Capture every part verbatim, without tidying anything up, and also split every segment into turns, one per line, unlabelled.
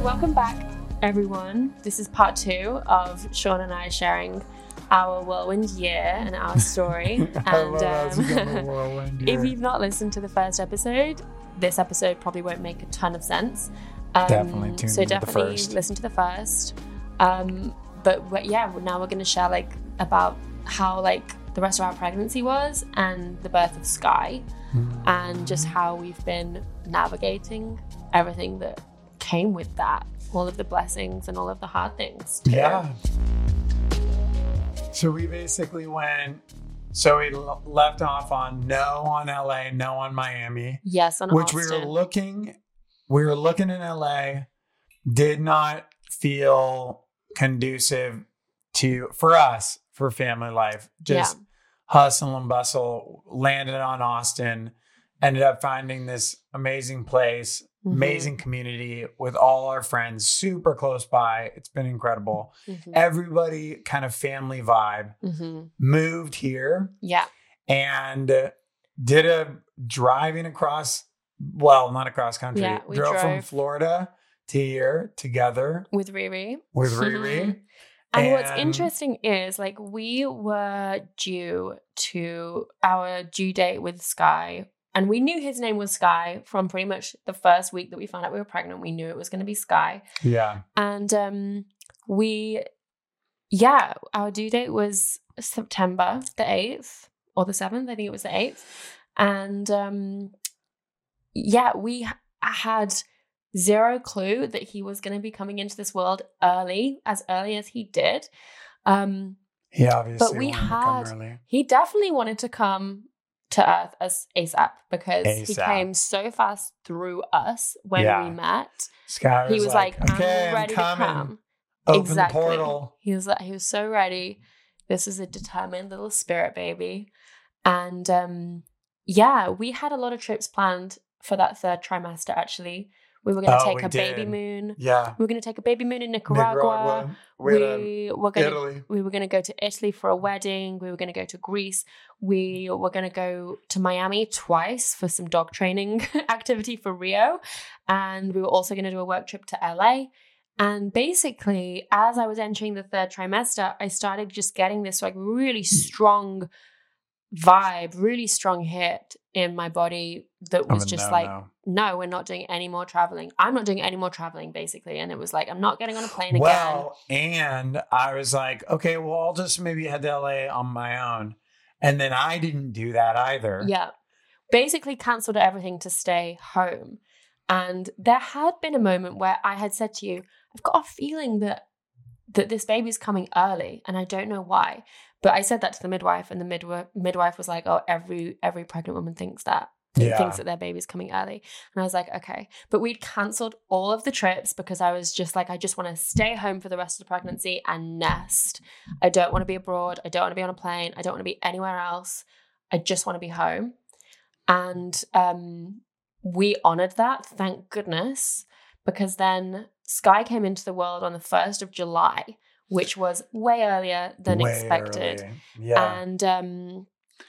Welcome back, everyone. This is part two of Sean and I sharing our whirlwind year and our story. And um, if you've not listened to the first episode, this episode probably won't make a ton of sense. Um,
definitely tune
so
into
definitely
the first.
listen to the first. Um, but, but yeah, now we're going to share like about how like the rest of our pregnancy was and the birth of Sky, mm. and just how we've been navigating everything that came with that, all of the blessings and all of the hard things too.
Yeah. So we basically went, so we l- left off on no on L A, no on Miami.
Yes, on
which
Austin.
we were looking, we were looking in L A, did not feel conducive to, for us, for family life. Just
yeah.
hustle and bustle, landed on Austin, ended up finding this amazing place, mm-hmm. amazing community with all our friends, super close by. It's been incredible. Mm-hmm. Everybody kind of family vibe. Mm-hmm. Moved here.
Yeah.
And uh, did a driving across, well, not across country.
Yeah, we
drove,
drove
from Florida to here together.
With Riri.
With Riri.
And, and what's interesting is like we were due to our due date with Sky. And we knew his name was Sky from pretty much the first week that we found out we were pregnant. We knew it was going to be Sky.
Yeah.
And um, we, yeah, our due date was September the eighth or the seventh. I think it was the eighth. And um, yeah, we h- had zero clue that he was going to be coming into this world early, as early as he did. Um,
he obviously
but we
wanted
had,
to come early.
He definitely wanted to come to Earth as ASAP because
ASAP.
He came so fast through us when
yeah.
we met.
Sky was
he was
like,
like,
okay,
I'm ready
I'm
to come.
Open
exactly.
the portal.
He was like, he was so ready. This is a determined little spirit baby. And um, yeah, we had a lot of trips planned for that third trimester actually. We were going to
oh,
take a
did.
baby moon.
Yeah.
We were going to take a baby moon in Nicaragua.
Nicaragua. We,
we were going
Italy.
to we were going to go to Italy for a wedding. We were going to go to Greece. We were going to go to Miami twice for some dog training activity for Rio. And we were also going to do a work trip to L A. And basically, as I was entering the third trimester, I started just getting this like really strong vibe, really strong hit in my body that was just
no,
like,
no.
no, we're not doing any more traveling. I'm not doing any more traveling, basically. And it was like, I'm not getting on a plane
well,
again.
And I was like, okay, well, I'll just maybe head to L A on my own. And then I didn't do that either.
Yeah. Basically canceled everything to stay home. And there had been a moment where I had said to you, I've got a feeling that that this baby's coming early and I don't know why. But I said that to the midwife and the midwife midwife was like, oh, every every pregnant woman thinks that.
Yeah.
Thinks that their baby's coming early. And I was like, okay. But we'd cancelled all of the trips because I was just like, I just want to stay home for the rest of the pregnancy and nest. I don't want to be abroad. I don't want to be on a plane. I don't want to be anywhere else. I just want to be home. And um, we honoured that, thank goodness, because then Sky came into the world on the first of July, which was way earlier than
way
expected.
Early. Yeah.
And um,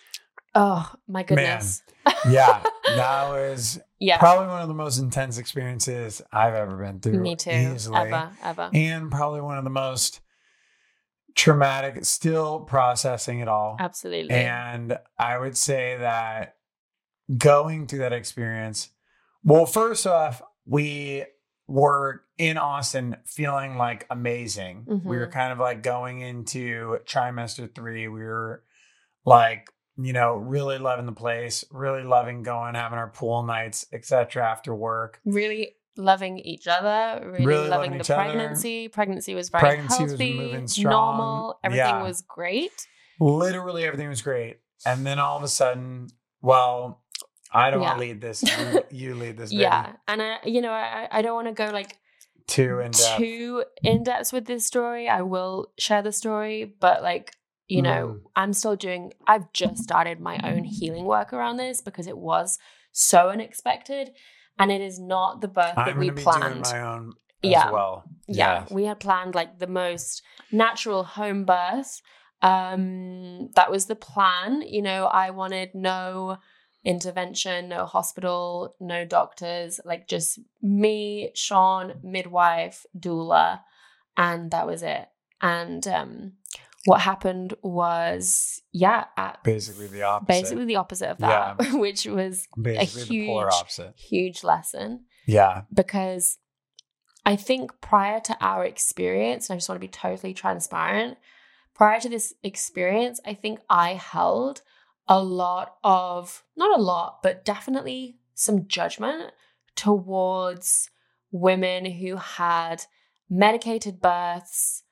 oh my goodness.
Man. Yeah. That was
yeah.
probably one of the most intense experiences I've ever been through.
Me too.
Easily.
Ever, ever.
And probably one of the most traumatic, still processing it all.
Absolutely.
And I would say that going through that experience, well, first off, we were in Austin feeling like amazing. Mm-hmm. We were kind of like going into trimester three. We were like, you know, really loving the place, really loving going, having our pool nights, et cetera after work.
Really loving each other, really,
really
loving,
loving
the
each
pregnancy. Other. Pregnancy was very
pregnancy
healthy,
was moving strong.
normal. Everything
yeah.
was great.
Literally everything was great. And then all of a sudden, well, I don't
yeah.
want to lead this. You, you lead this. Baby.
Yeah. And I, you know, I, I don't want to go like
too in depth.
Too in depth with this story. I will share the story, but like, you know, mm. I'm still doing, I've just started my own healing work around this because it was so unexpected and it is not the birth
I'm
that we
be
planned.
Doing my own as
yeah.
well.
Yeah.
Yes.
We had planned like the most natural home birth. Um, that was the plan. You know, I wanted no intervention, no hospital, no doctors, like just me, Sean, midwife, doula, and that was it. And um, what happened was, yeah, at,
basically the opposite.
Basically the opposite of that, yeah. which was
basically
a huge,
the polar opposite.
huge lesson.
Yeah,
because I think prior to our experience, and I just want to be totally transparent, prior to this experience, I think I held a lot of, not a lot, but definitely some judgment towards women who had medicated births,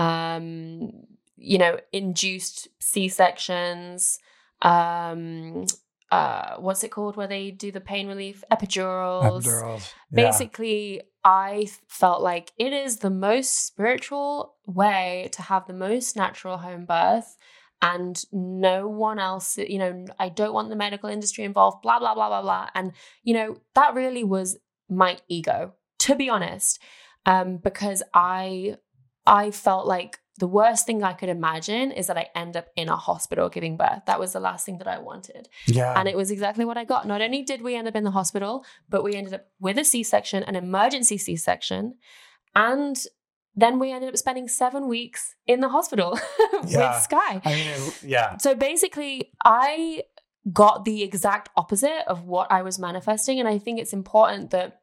um, you know, induced C-sections, um, uh, what's it called where they do the pain relief? Epidurals.
Epidurals. Yeah.
Basically, I felt like it is the most spiritual way to have the most natural home birth, and no one else, you know, I don't want the medical industry involved, blah, blah, blah, blah, blah. And, you know, that really was my ego, to be honest, um, because I, I felt like the worst thing I could imagine is that I end up in a hospital giving birth. That was the last thing that I wanted.
Yeah.
And it was exactly what I got. Not only did we end up in the hospital, but we ended up with a C-section, an emergency C-section. And then we ended up spending seven weeks in the hospital
yeah.
with Sky.
I mean, it, yeah.
So basically, I got the exact opposite of what I was manifesting. And I think it's important that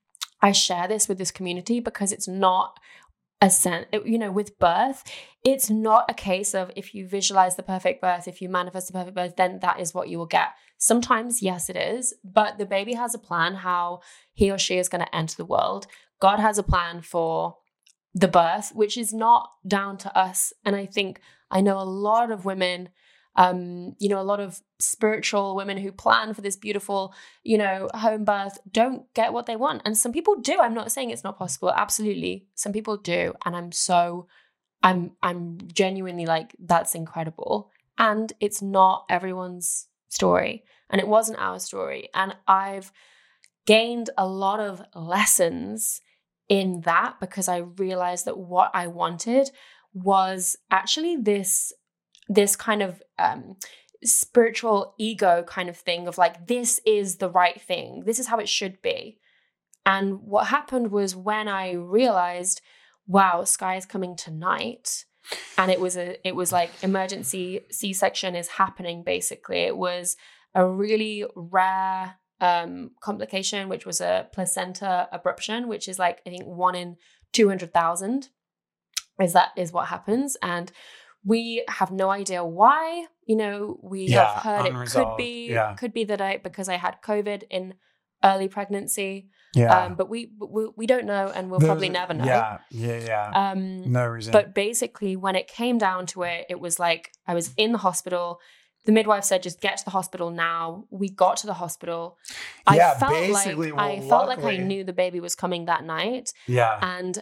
I share this with this community, because it's not a sense, you know, with birth, it's not a case of if you visualize the perfect birth, if you manifest the perfect birth, then that is what you will get. Sometimes, yes, it is, but the baby has a plan how he or she is going to enter the world. God has a plan for the birth, which is not down to us. And I think I know a lot of women, um, you know, a lot of spiritual women who plan for this beautiful, you know, home birth don't get what they want. And some people do. I'm not saying it's not possible. Absolutely. Some people do. And I'm so, I'm, I'm genuinely like, that's incredible. And it's not everyone's story. And it wasn't our story. And I've gained a lot of lessons in that, because I realized that what I wanted was actually this this kind of um, spiritual ego kind of thing of like, this is the right thing. This is how it should be. And what happened was when I realized, wow, Sky is coming tonight. And it was a, it was like emergency C-section is happening. Basically, it was a really rare um, complication, which was a placenta abruption, which is like, I think one in two hundred thousand is that is what happens. And we have no idea why. You know, we
yeah,
have heard
unresolved.
it could be,
yeah.
could be that I, because I had COVID in early pregnancy.
Yeah.
Um, but we, we we don't know, and we'll
There's,
probably never know.
Yeah, yeah, yeah.
Um,
no reason.
But basically, when it came down to it, it was like I was in the hospital. The midwife said, "Just get to the hospital now." We got to the hospital.
Yeah,
I felt
basically,
like
well,
I felt
luckily,
like I knew the baby was coming that night.
Yeah,
and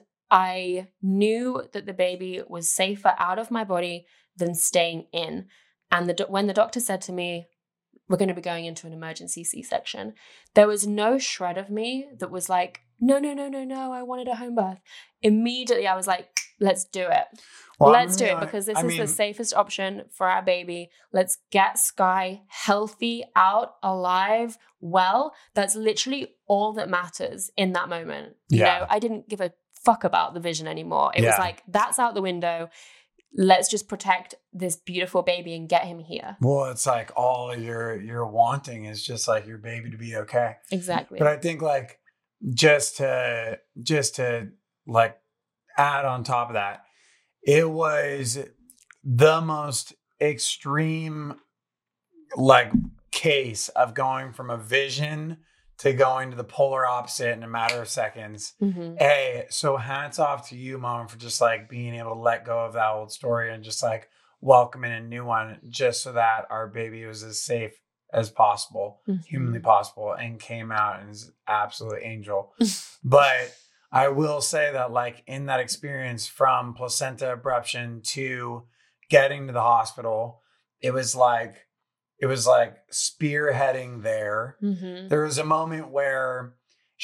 I knew that the baby was safer out of my body than staying in. And the when the doctor said to me, "We're going to be going into an emergency C-section," there was no shred of me that was like, no, no, no, no, no, I wanted a home birth. Immediately, I was like, let's do it.
well,
let's
I
do
mean,
it, because this
I
is
mean,
the safest option for our baby. Let's get Sky healthy, out, alive, well. That's literally all that matters in that moment. You
Yeah.
know, I didn't give a fuck about the vision anymore. It
Yeah.
was like, that's out the window. Let's just protect this beautiful baby and get him here.
Well, it's like all you're you're wanting is just like your baby to be okay.
Exactly.
But I think like just to just to like add on top of that, it was the most extreme like case of going from a vision to going to the polar opposite in a matter of seconds.
Mm-hmm.
Hey, so hats off to you, Mom, for just like being able to let go of that old story and just like welcome in a new one, just so that our baby was as safe as possible,
mm-hmm.
humanly possible, and came out and is an absolute angel. But I will say that like in that experience from placenta abruption to getting to the hospital, it was like, it was like spearheading there.
Mm-hmm.
There was a moment where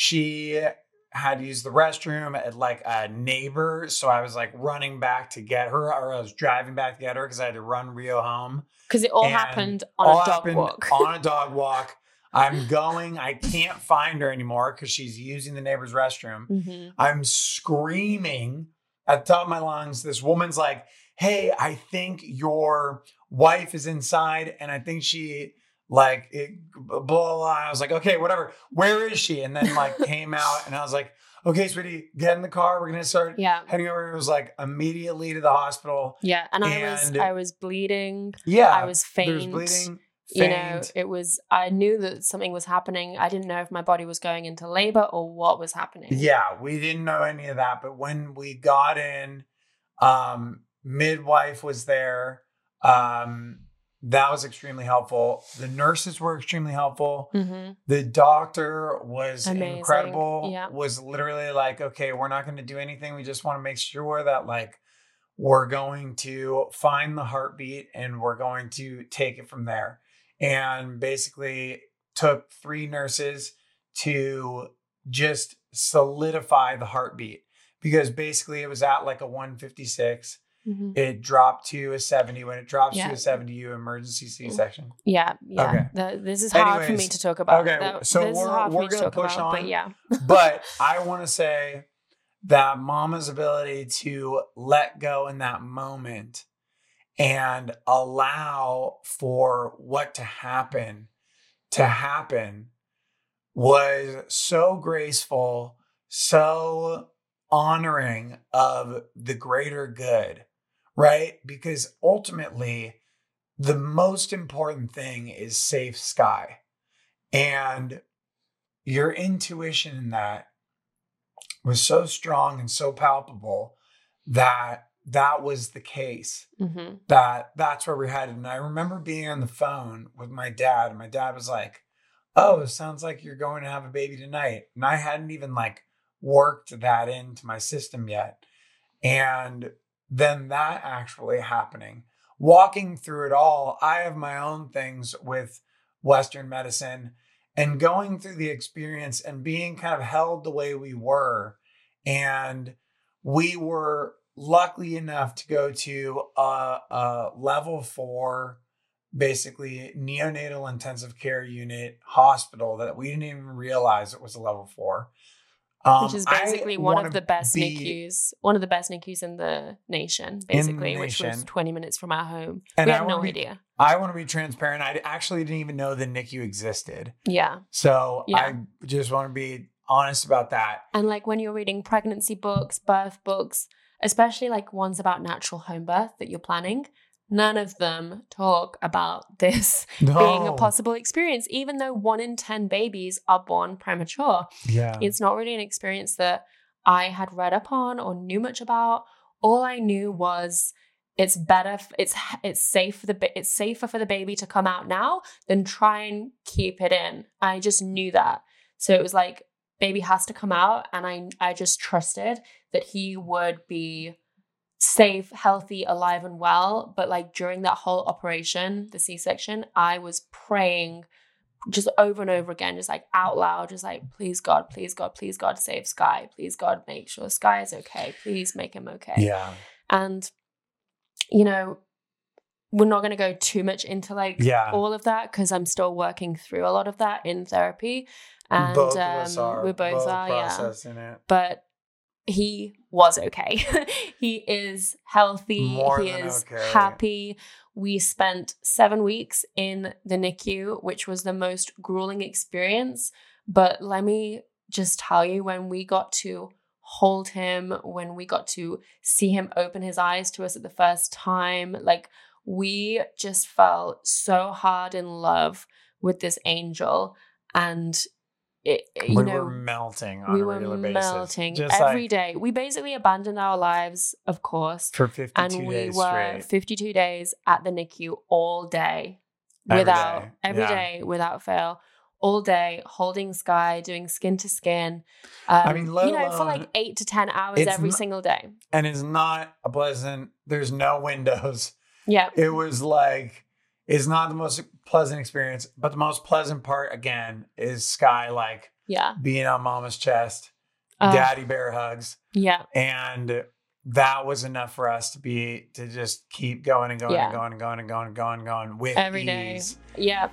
she had used the restroom at like a neighbor. So I was like running back to get her, or I was driving back to get her because I had to run Rio home.
Because it all
And
happened on
all
a dog
happened
walk.
on a dog walk. I'm going. I can't find her anymore because she's using the neighbor's restroom.
Mm-hmm.
I'm screaming at the top of my lungs. This woman's like, hey, I think your wife is inside. And I think she like, it, blah, blah, blah. I was like, okay, whatever. Where is she? And then like came out and I was like, okay, sweetie, get in the car. We're going to start
yeah.
heading over. It was like immediately to the hospital.
Yeah. And, and I was, I was bleeding.
Yeah.
I was faint.
There was bleeding.
You know, it was, I knew that something was happening. I didn't know if my body was going into labor or what was happening.
Yeah, we didn't know any of that. But when we got in, um, midwife was there. Um, that was extremely helpful. The nurses were extremely helpful.
Mm-hmm.
The doctor was
Amazing.
incredible,
yeah.
was literally like, okay, we're not going to do anything. We just want to make sure that like, we're going to find the heartbeat and we're going to take it from there. And basically took three nurses to just solidify the heartbeat because basically it was at like a one fifty-six. Mm-hmm. It dropped to a seventy. When it drops yeah. to a seventy, you emergency C-section.
Yeah. Yeah. Okay. The, this is hard Anyways, for me to talk about.
Okay.
That,
so we're, we're going to push
about,
on.
But yeah.
But I want to say that mama's ability to let go in that moment and allow for what to happen to happen was so graceful, so honoring of the greater good, right? Because ultimately, the most important thing is safe sky. And your intuition in that was so strong and so palpable that that was the case, mm-hmm. that that's where we're headed. And I remember being on the phone with my dad and my dad was like, oh, it sounds like you're going to have a baby tonight. And I hadn't even like worked that into my system yet. And then that actually happening, walking through it all, I have my own things with Western medicine and going through the experience and being kind of held the way we were. And we were lucky enough to go to a, a level four, basically neonatal intensive care unit hospital that we didn't even realize it was a level four. Um,
which is basically I one of the best N I C Us, one of the best N I C Us in the nation, basically, the nation. Which was twenty minutes from our home. And we had no
be,
idea.
I want to be transparent. I actually didn't even know the N I C U existed.
Yeah.
So
yeah.
I just want to be honest about that.
And like when you're reading pregnancy books, birth books, especially like ones about natural home birth that you're planning, none of them talk about this no. being a possible experience, even though one in ten babies are born premature.
Yeah.
It's not really an experience that I had read up on or knew much about. All I knew was it's better, it's it's safe for the it's safer for the baby to come out now than try and keep it in. I just knew that. So it was like, baby has to come out, and I I just trusted that he would be safe, healthy, alive, and well. But like during that whole operation, the C-section, I was praying just over and over again, just like out loud, just like, please God, please God, please God, save Sky. Please God, make sure Sky is okay. Please make him okay.
Yeah.
And, you know, we're not going to go too much into like yeah. all of that because I'm still working through a lot of that in therapy. And
both
um,
of us are.
we both,
both
are,
processing
yeah.
it.
But he was okay. He is healthy.
More
he
than
is
okay.
happy. We spent seven weeks in the N I C U, which was the most grueling experience. But let me just tell you, when we got to hold him, when we got to see him open his eyes to us at the first time, like we just felt so hard in love with this angel. And It, you
we
know,
were melting on
we
a
were
regular basis.
melting
Just
every
like,
day. We basically abandoned our lives, of course,
for fifty-two
and we
days
were
straight.
fifty-two days at the N I C U all day,
Every
without
day.
every
Yeah.
day without fail, all day holding Sky, doing skin to skin. Um,
I mean, let
you know,
alone,
for like eight to ten hours every
not,
single day,
and it's not a pleasant. There's no windows.
Yeah,
it was like. It's not the most pleasant experience, but the most pleasant part, again, is Sky, like,
yeah,
being on mama's chest,
uh,
daddy bear hugs.
Yeah.
And that was enough for us to be, to just keep going and going
yeah.
and going and going and going and going and going with
every
ease.
day. Yeah.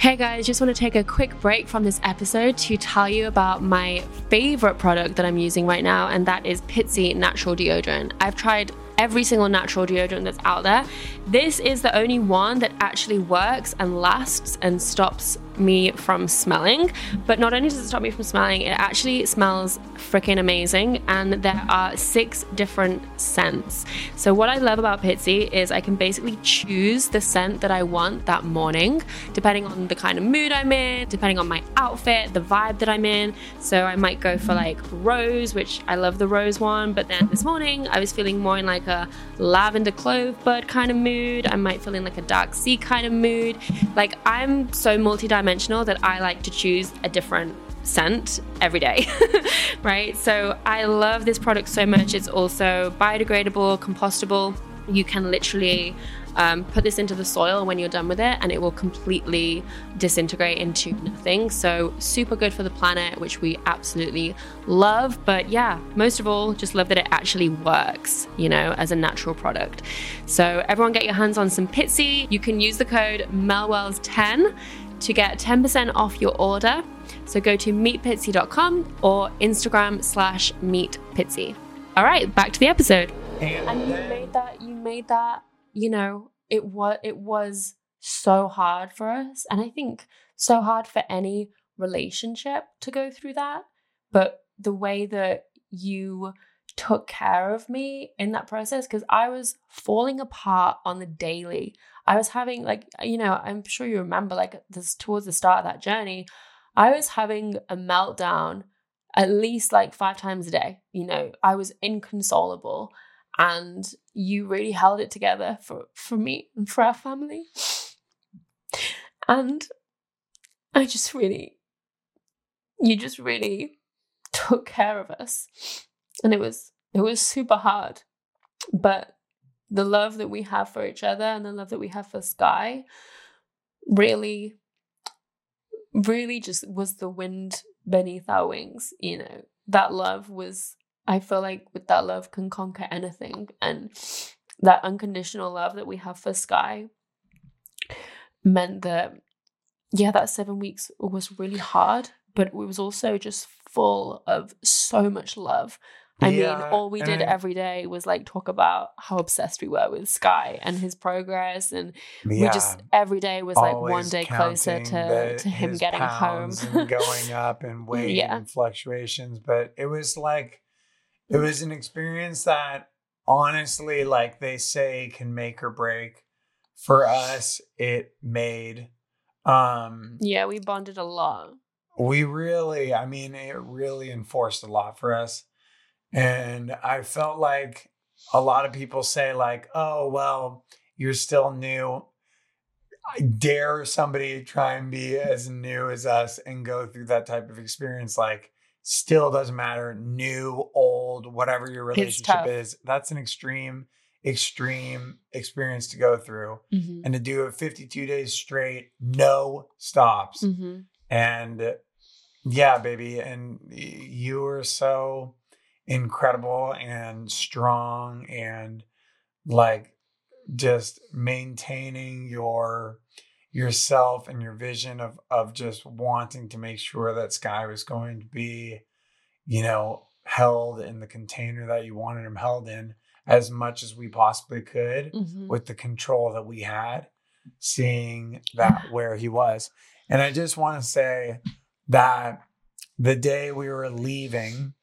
Hey guys, just want to take a quick break from this episode to tell you about my favorite product that I'm using right now, and that is Pitsy Natural Deodorant. I've tried every single natural deodorant that's out there. This is the only one that actually works and lasts and stops me from smelling. But not only does it stop me from smelling, it actually smells freaking amazing, and there are six different scents. So what I love about Pitsy is I can basically choose the scent that I want that morning, depending on the kind of mood I'm in, depending on my outfit, the vibe that I'm in. So I might go for like rose, which I love the rose one, but then this morning I was feeling more in like a lavender clove bud kind of mood. I might feel in like a dark sea kind of mood. Like, I'm so multi-dimensional that I like to choose a different scent every day, right? So I love this product so much. It's also biodegradable, compostable. You can literally um, put this into the soil when you're done with it, and it will completely disintegrate into nothing. So super good for the planet, which we absolutely love. But yeah, most of all, just love that it actually works, you know, as a natural product. So everyone get your hands on some Pitsy. You can use the code Melwells ten to get ten percent off your order. So go to meet pitsy dot com or Instagram slash meet pitsy. All right, back to the episode.
And,
and you made that, you made that, you know, it was, it was so hard for us. And I think so hard for any relationship to go through that. But the way that you took care of me in that process, because I was falling apart on the daily. I was having like, you know, I'm sure you remember like this towards the start of that journey, I was having a meltdown at least like five times a day. You know, I was inconsolable, and you really held it together for, for me and for our family. And I just really, you just really took care of us. And it was, it was super hard. But the love that we have for each other and the love that we have for Sky really, really just was the wind beneath our wings. You know, that love was, I feel like with that love can conquer anything. And that unconditional love that we have for Sky meant that, yeah, that seven weeks was really hard, but it was also just full of so much love. I yeah, mean, all we did I, every day was like talk about how obsessed we were with Sky and his progress. And yeah, we just, every day was like one day closer to, the, to him getting home.
And going up and weight yeah. and fluctuations. But it was like, it was an experience that honestly, like they say, can make or break. For us, it made. Um,
yeah, we bonded a lot.
We really, I mean, it really enforced a lot for us. And I felt like a lot of people say like, oh, well, you're still new. I dare somebody try and be as new as us and go through that type of experience. Like, still doesn't matter, new, old, whatever your relationship is. That's an extreme, extreme experience to go through. Mm-hmm. And to do it fifty-two days straight, no stops. Mm-hmm. And yeah, baby. And you were so incredible and strong and like just maintaining your yourself and your vision of of just wanting to make sure that Sky was going to be, you know, held in the container that you wanted him held in as much as we possibly could, mm-hmm. with the control that we had, seeing that where he was. And I just want to say that the day we were leaving,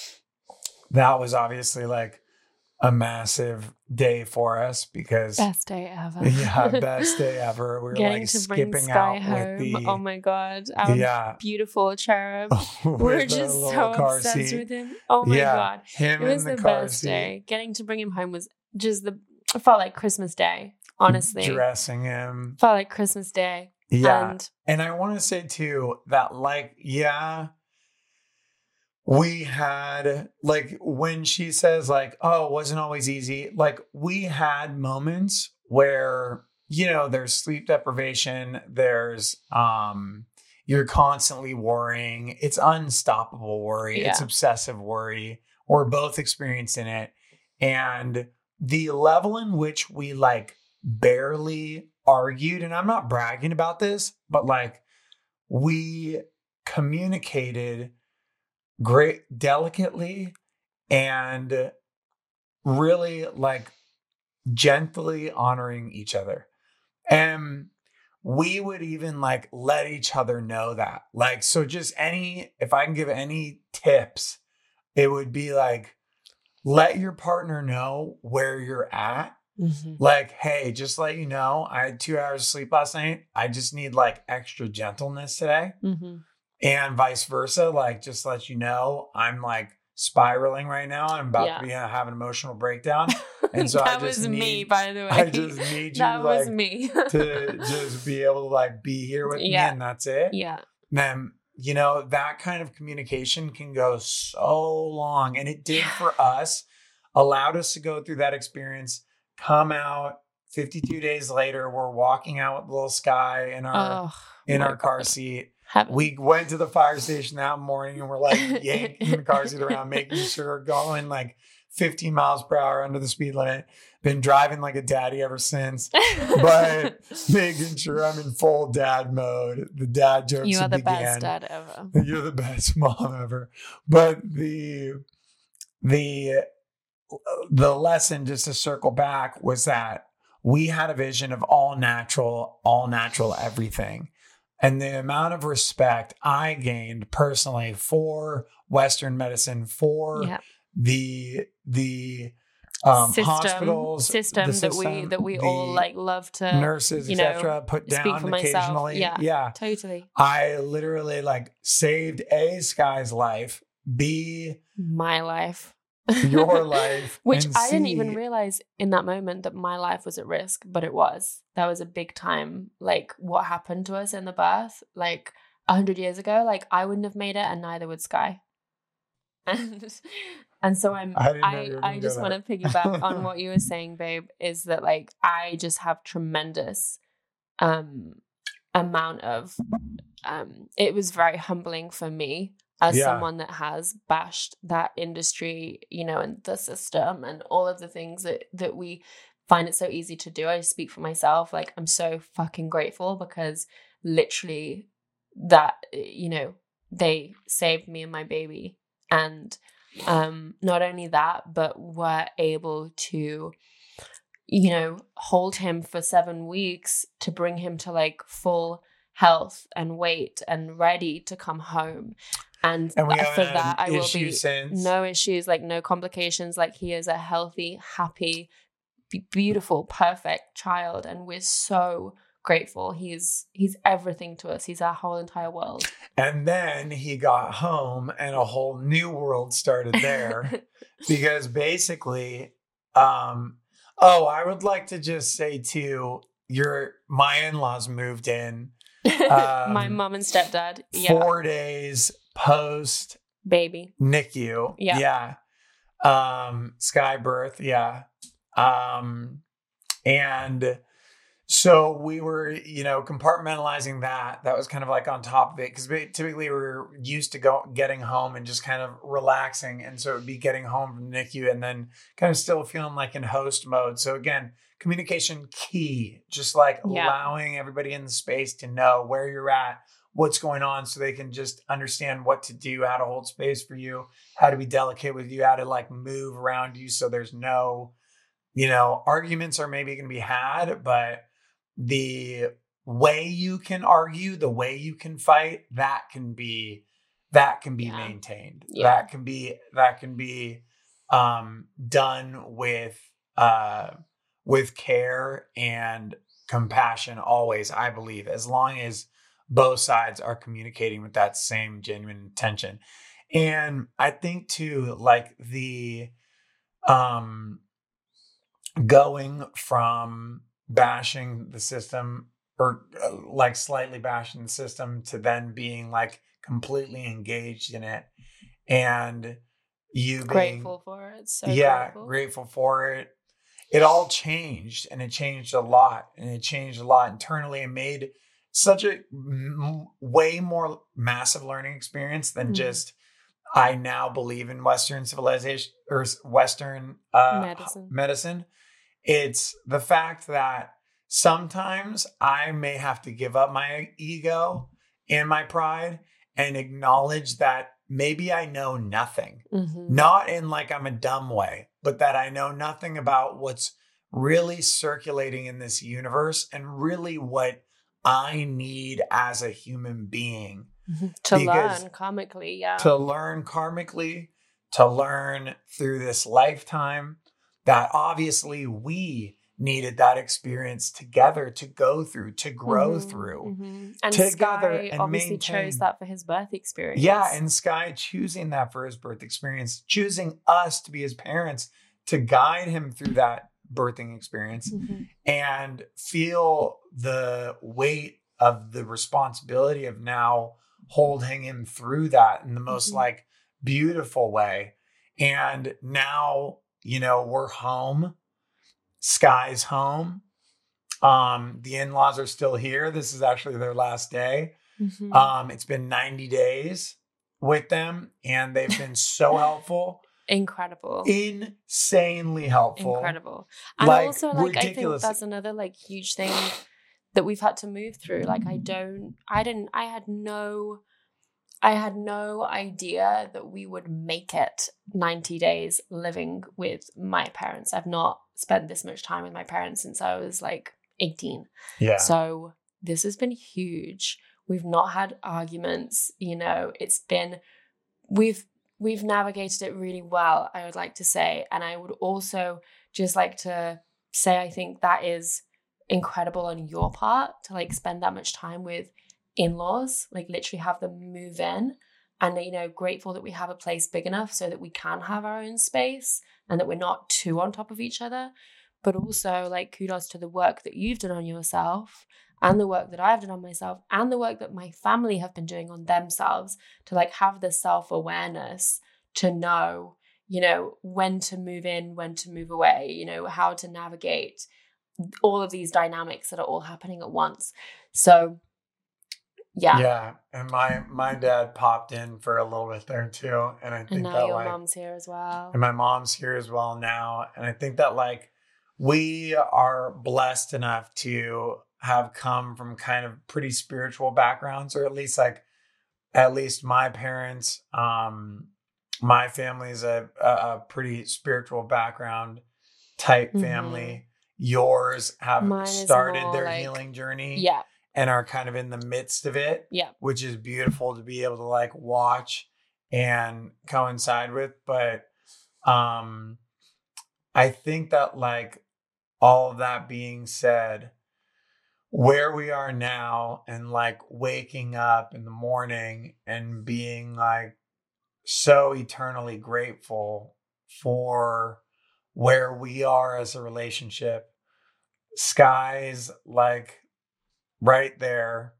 that was obviously like a massive day for us because
best day ever.
Yeah, best day ever. We were
Getting
like
to
skipping
bring Sky
out
home.
with the
oh my god, our
yeah.
beautiful cherub. We're just so obsessed seat. with him. Oh my
yeah,
god,
him
it was
in the,
the
car
best
seat.
day. Getting to bring him home was just the. It felt like Christmas Day. Honestly,
dressing him
felt like Christmas Day.
Yeah,
and,
and I want to say too that like yeah. We had, like, when she says, like, oh, it wasn't always easy. Like, we had moments where, you know, there's sleep deprivation. There's, um, you're constantly worrying. It's unstoppable worry. Yeah. It's obsessive worry. We're both experiencing it. And the level in which we, like, barely argued, and I'm not bragging about this, but like we communicated great delicately and really like gently honoring each other. And we would even like let each other know that. Like, so just any, if I can give any tips, it would be like, let your partner know where you're at. Mm-hmm. Like, hey, just let you know, I had two hours of sleep last night. I just need like extra gentleness today. Mm-hmm. And vice versa. Like, just let you know, I'm like spiraling right now. I'm about yeah. to be uh, have an emotional breakdown. And so
that
I just
was
need,
me, by the way.
I just need you
that
like,
was me.
to just be able to like be here with
yeah.
me, and that's it.
Yeah.
Then, you know, that kind of communication can go so long. And it did for us, allowed us to go through that experience, come out fifty-two days later, we're walking out with little Sky in our oh, in our car God. seat. Heaven. We went to the fire station that morning and we're like yanking the car seat around, making sure we're going like fifteen miles per hour under the speed limit. Been driving like a daddy ever since, but making sure I'm in full dad mode. The dad jokes
You are the
began.
best dad ever.
You're the best mom ever. But the the the lesson, just to circle back, was that we had a vision of all natural, all natural everything. And the amount of respect I gained personally for Western medicine, for yeah. the the um,
system,
hospitals,
system,
the
system that we that we all like love to
nurses, et cetera, put down occasionally.
Yeah,
yeah,
totally.
I literally like saved A, Sky's life, B,
my life.
Your life.
Which
and
I
C,
didn't even realize in that moment that my life was at risk, but it was. That was a big time. Like what happened to us in the birth, like a hundred years ago, like I wouldn't have made it and neither would Sky. And and so I'm I, I, I just want to piggyback on what you were saying, babe, is that like I just have tremendous um amount of um it was very humbling for me as yeah. someone that has bashed that industry, you know, and the system and all of the things that, that we find it so easy to do. I speak for myself. Like, I'm so fucking grateful because literally that, you know, they saved me and my baby. And um, not only that, but were able to, you know, hold him for seven weeks to bring him to like full health and weight and ready to come home. And,
and we
for that, I will be
since.
no issues, like no complications. Like he is a healthy, happy, b- beautiful, perfect child, and we're so grateful. He's he's everything to us. He's our whole entire world.
And then he got home, and a whole new world started there, because basically, um, oh, I would like to just say too, your my in-laws moved in.
Um, my mom and stepdad. Yeah.
Four days post
baby
N I C U. Yeah. Yeah. Um, Sky birth. Yeah. Um, and so we were, you know, compartmentalizing that. That was kind of like on top of it, because typically we we're used to go getting home and just kind of relaxing. And so it would be getting home from N I C U and then kind of still feeling like in host mode. So again, communication key, just like yeah. allowing everybody in the space to know where you're at, what's going on, so they can just understand what to do, how to hold space for you, how to be delicate with you, how to like move around you. So there's no, you know, arguments are maybe going to be had, but the way you can argue, the way you can fight, that can be, that can be yeah. maintained. Yeah. That can be, that can be um, done with, uh, with care and compassion always, I believe, as long as both sides are communicating with that same genuine intention. And I think too, like the, um, going from bashing the system or uh, like slightly bashing the system to then being like completely engaged in it, and you being
grateful for it. So
yeah,
grateful.
grateful for it. It all changed, and it changed a lot, and it changed a lot internally, and made such a m- way more massive learning experience than mm. just, I now believe in Western civilization or Western uh,
medicine.
medicine. It's the fact that sometimes I may have to give up my ego and my pride and acknowledge that maybe I know nothing,
Mm-hmm.
not in like I'm a dumb way, but that I know nothing about what's really circulating in this universe and really what I need as a human being.
Mm-hmm. To
Because
learn karmically, yeah.
To learn karmically, to learn through this lifetime, that obviously we needed that experience together to go through, to grow
Mm-hmm,
through
mm-hmm. And
together
Sky
and
obviously
maintain.
chose that for his birth experience.
Yeah, and Sky choosing that for his birth experience, choosing us to be his parents to guide him through that birthing experience,
mm-hmm.
and feel the weight of the responsibility of now holding him through that in the most
mm-hmm.
like beautiful way. And now, you know, we're home. Sky's home. Um, the in-laws are still here. This is actually their last day.
Mm-hmm.
Um, it's been ninety days with them, and they've been so helpful.
Incredible.
Insanely helpful.
Incredible. And
like,
also, like,
ridiculous.
I think that's another, like, huge thing that we've had to move through. Like, I don't, I didn't, I had no, I had no idea that we would make it ninety days living with my parents. I've not spent this much time with my parents since I was, like, eighteen.
Yeah.
So this has been huge. We've not had arguments, you know, it's been, we've, we've navigated it really well, I would like to say. And I would also just like to say, I think that is incredible on your part to like spend that much time with in-laws, like literally have them move in, and, you know, grateful that we have a place big enough so that we can have our own space and that we're not too on top of each other. But also, like, kudos to the work that you've done on yourself and the work that I've done on myself and the work that my family have been doing on themselves to like have the self-awareness to know, you know, when to move in, when to move away, you know, how to navigate all of these dynamics that are all happening at once. So yeah.
Yeah. And my my dad popped in for a little bit there too. And I think
and now
that
your
like
mom's here as well.
and my mom's here as well now. And I think that like we are blessed enough to have come from kind of pretty spiritual backgrounds, or at least like at least my parents, um, my family's a, a, a pretty spiritual background type
Mm-hmm.
family. Yours have
Mine is
started
more
their
like-
healing journey
Yeah.
and are kind of in the midst of it,
Yeah.
which is beautiful to be able to like watch and coincide with. But um, I think that like all of that being said, where we are now and like waking up in the morning and being like so eternally grateful for where we are as a relationship. Sky's like right there,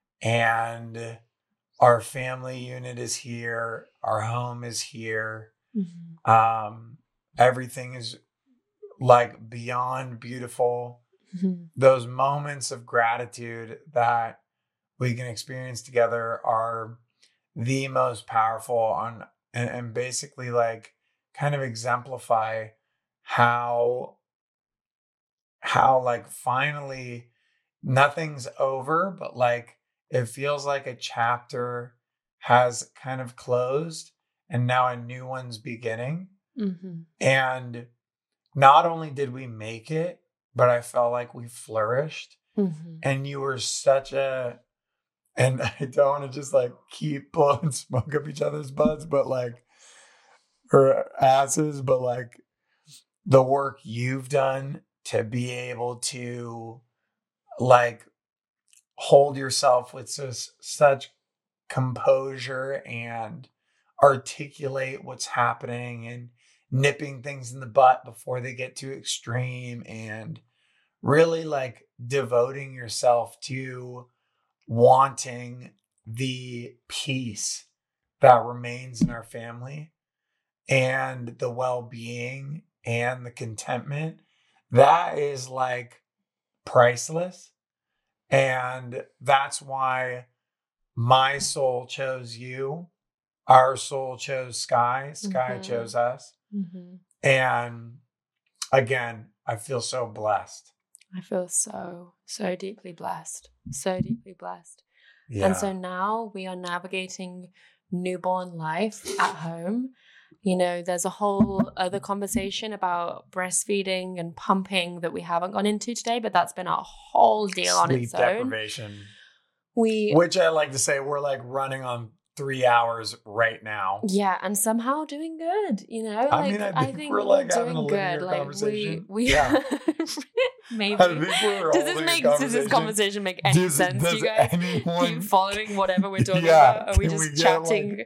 and our family unit is here. Our home is here.
Mm-hmm.
Um, everything is like beyond beautiful.
Mm-hmm.
Those moments of gratitude that we can experience together are the most powerful on and, and basically like kind of exemplify how how like finally nothing's over, but like it feels like a chapter has kind of closed and now a new one's beginning.
Mm-hmm.
And not only did we make it, but I felt like we flourished.
Mm-hmm.
And you were such a, and I don't want to just like keep blowing smoke up each other's butts, but like, or asses, but like the work you've done to be able to like hold yourself with just such composure and articulate what's happening and nipping things in the butt before they get too extreme, and really like devoting yourself to wanting the peace that remains in our family and the well-being and the contentment that is like priceless. And that's why my soul chose you. Our soul chose Sky. Sky
Mm-hmm.
chose us.
Mm-hmm.
And again, I feel so blessed.
I feel so, so deeply blessed. So deeply blessed.
Yeah.
And so now we are navigating newborn life at home. You know, there's a whole other conversation about breastfeeding and pumping that we haven't gone into today, but that's been a whole deal on its
Sleep
own.
deprivation.
We,
Which I like to say we're like running on three hours right now.
yeah, and somehow doing good, you know?
I
Like,
mean, I think,
I think
we're
we're
like having a
doing
linear
good. Like,
conversation.
we, we
yeah.
maybe.
I think we're
Does this
holding a
make does this
conversation.
conversation make any
Does-
sense?
does
You guys
anyone-
keep following whatever we're talking
Yeah,
about? Are we
can we
just
get,
chatting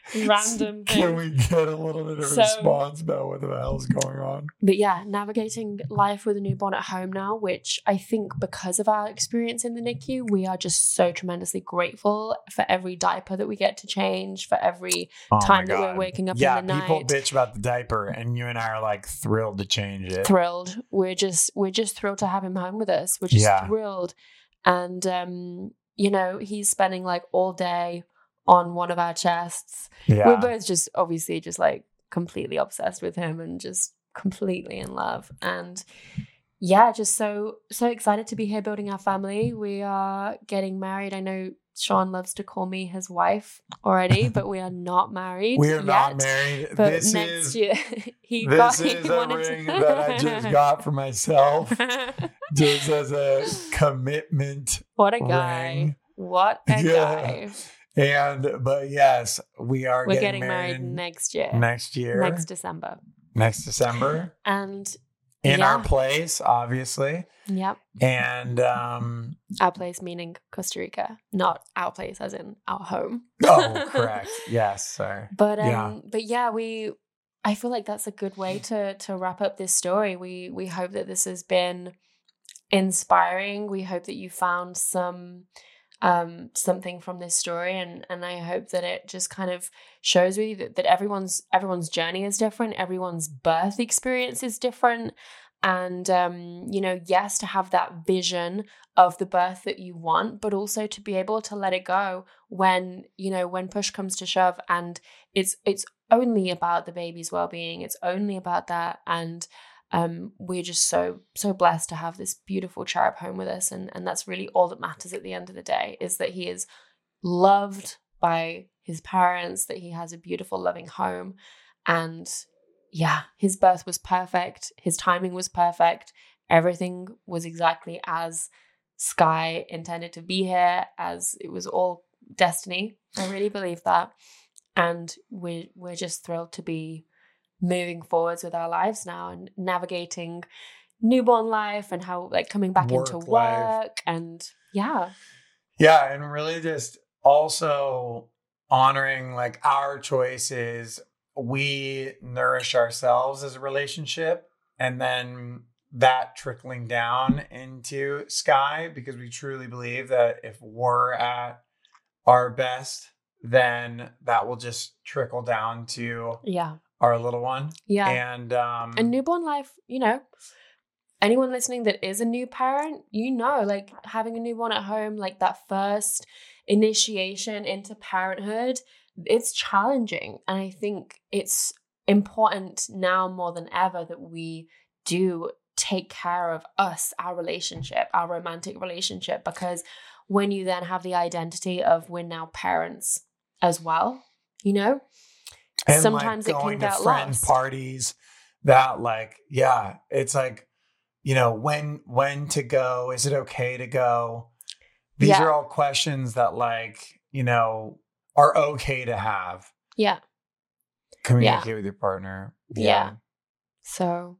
random
Can
things?
we get a little bit of
So-
response about what the hell's going on?
But yeah, navigating life with a newborn at home now, which I think because of our experience in the N I C U, we are just so tremendously grateful for every diaper that we get to change, for every
Oh
time
my
that we're
God.
waking up
yeah,
in the
people
night.
bitch about the diaper, and you and I are like thrilled to change it.
Thrilled. We're just we're just thrilled to have him home with us. We're just
Yeah.
thrilled. And um, you know, he's spending like all day on one of our chests.
Yeah.
We're both just obviously just like completely obsessed with him and just completely in love. And yeah, just so so excited to be here building our family. We are getting married. I know Sean loves to call me his wife already, but we are not married.
We are
yet.
not married.
But
this
next
is
year he
this
got
is
he
a
wanted
ring
to...
that I just got for myself, just as a commitment.
What a guy.
ring.
What a
Yeah.
guy.
And but yes, we are
We're
getting,
getting married
in
next year.
next year,
Next December.
next December,
And
in
yeah.
our place, obviously,
Yep.
and um,
Our place meaning Costa Rica. Not our place as in our home.
oh, correct, yes, sorry,
But um
Yeah.
but yeah, we I feel like that's a good way to to wrap up this story. We we hope that this has been inspiring. We hope that you found some um something from this story, and and I hope that it just kind of shows you that, that everyone's everyone's journey is different, everyone's birth experience is different. And um you know, yes, to have that vision of the birth that you want, but also to be able to let it go when, you know, when push comes to shove, and it's it's only about the baby's well-being, it's only about that. And um we're just so so blessed to have this beautiful cherub home with us, and and that's really all that matters at the end of the day, is that he is loved by his parents, that he has a beautiful loving home. And yeah, his birth was perfect, his timing was perfect, everything was exactly as Sky intended to be here, as it was all destiny. I really believe that. And we're we're just thrilled to be moving forwards with our lives now and navigating newborn life and how like coming back
Work
into
life.
work. And yeah.
yeah, and really just also honoring like our choices. We nourish ourselves as a relationship, and then that trickling down into Sky, because we truly believe that if we're at our best, then that will just trickle down to
Yeah.
our little one.
Yeah.
And um
And newborn life, you know, anyone listening that is a new parent, you know, like having a newborn at home, like that first initiation into parenthood, it's challenging. And I think it's important now more than ever that we do take care of us, our relationship, our romantic relationship, because when you then have the identity of we're now parents as well, you know,
and
sometimes
like
it can
going to
get
friend
lost.
parties, that like, yeah, it's like, you know, when when to go, is it okay to go? These
Yeah.
are all questions that like, you know, are okay to have.
Yeah.
Communicate with your partner.
Yeah. So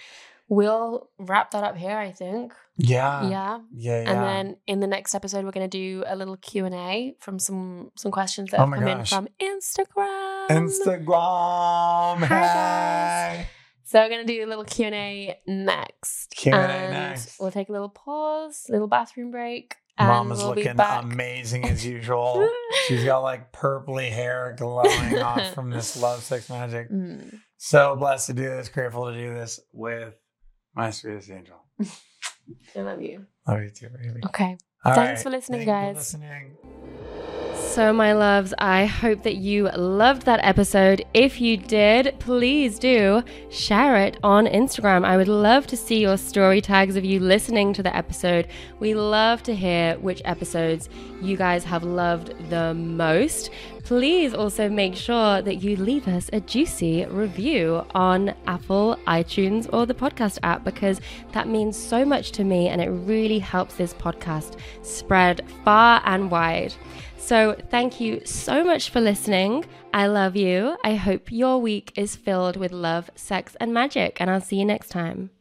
we'll wrap that up here, I think.
Yeah.
Yeah.
Yeah. yeah.
And then in the next episode, we're going to do a little Q and A from some some questions that
Oh
have
my
come in
gosh.
from Instagram.
Instagram.
Hi, guys.
Hey.
So we're going to do a little Q and A next.
Q and A
And
next.
We'll take a little pause, little bathroom break. And
Mama's
we'll be
looking
back.
amazing as usual. She's got like purpley hair glowing off from this love, sex, magic.
Mm.
So blessed to do this. Grateful to do this with my sweetest angel.
I love you.
Love you too, baby.
Okay.
All
Thanks
right.
for listening,
Thank you
guys.
for listening.
So, my loves, I hope that you loved that episode. If you did, please do share it on Instagram. I would love to see your story tags of you listening to the episode. We love to hear which episodes you guys have loved the most. Please also make sure that you leave us a juicy review on Apple, iTunes, or the podcast app, because that means so much to me and it really helps this podcast spread far and wide. So thank you so much for listening. I love you. I hope your week is filled with love, sex, and magic, and I'll see you next time.